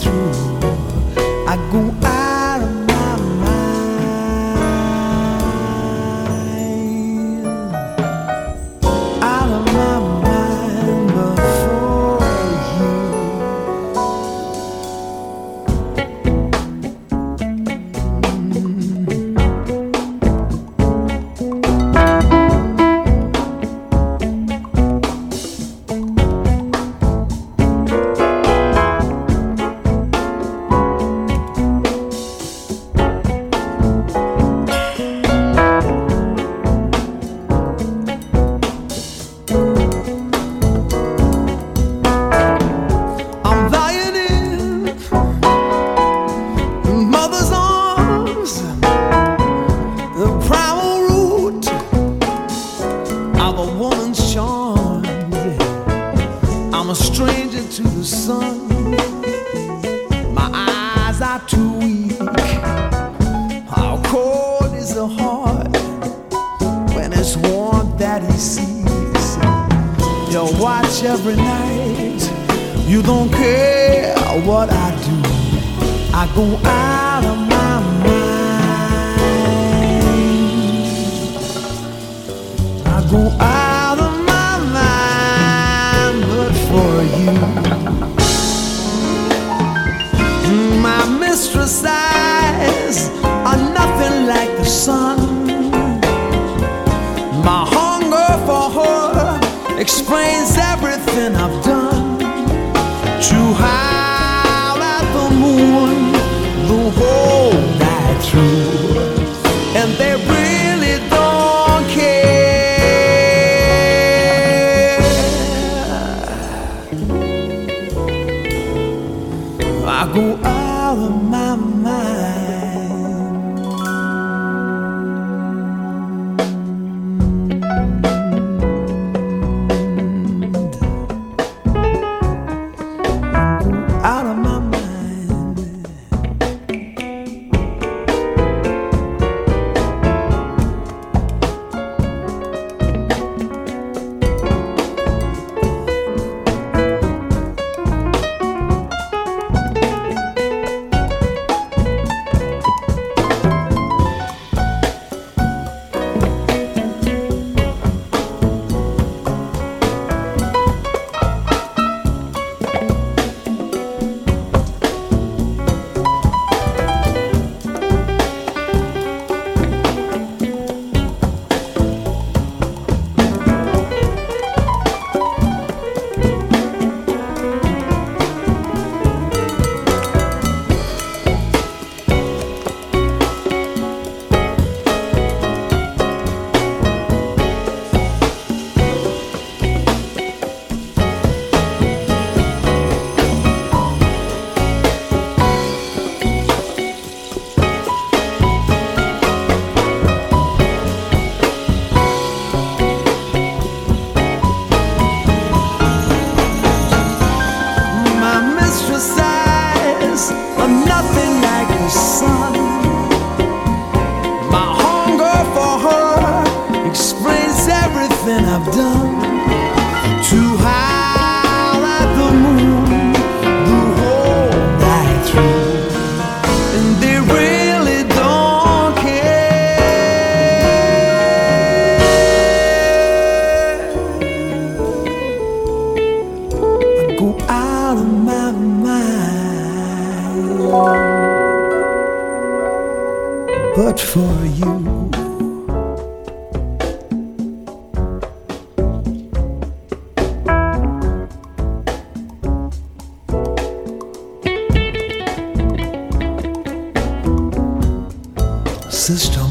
true. I go out of my mind, out of my mind, but for you. I'm a stranger to the sun. My eyes are too weak. How cold is the heart when it's warmth that he sees? You watch every night. You don't care what I do. I go out of my mind. I go out of my mind, but for you. My mistress' eyes are nothing like the sun. My hunger for her explains everything I've done. To howl at the moon the whole night through, and they really don't care. I go out of my mind. Out of my mind. Nothing like the sun. My hunger for her explains everything I've done. To howl at the moon the whole night through, and they really don't care. I go out of my mind, but for you. Sister.